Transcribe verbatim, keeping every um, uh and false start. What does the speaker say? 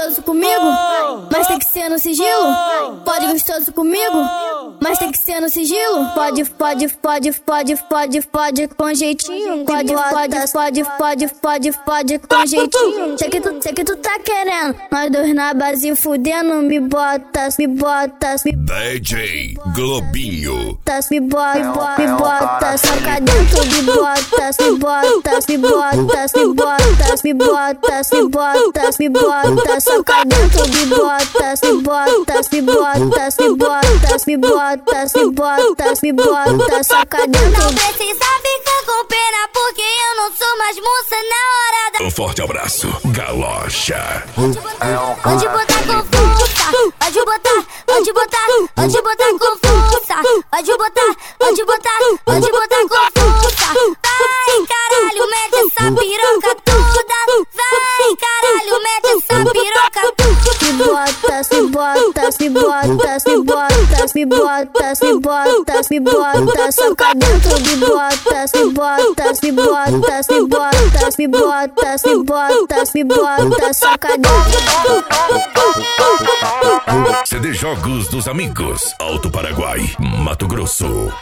gostoso comigo, mas tem que ser no sigilo. Pode gostoso comigo, mas tem que ser no sigilo. Pode, pode, pode, pode, pode, pode com jeitinho. Pode, pode, pode, pode, pode, pode com jeitinho. Sei que tu, sei que tu tá querendo. Nós dois na base fudendo. Me bota, me bota, me D J Globinho. Me bota, me bota, soca dentro. Me bota, me bota, me bota, me bota, me bota, me bota, me bota, soca dentro. Me bota, me bota, me bota, me bota, me bota, me bota, me bota, soca dentro. Não precisa ficar com pena, porque eu não sou mais moça na hora da... Um forte abraço, Galocha. Pode botar, pode botar com força. Pode botar, pode botar, pode botar com força. Pode botar, pode botar, pode botar com força. Vai, caralho, mete essa piroca toda. Vai, caralho, mete essa piroca toda. Me bota, me bota, me bota, me bota, me bota, me bota, me bota, soca dentro. Me bota, me bota, me bota, me bota, me bota, me bota, me bota, soca dentro. C D Jogos dos Amigos, Alto Paraguai, Mato Grosso.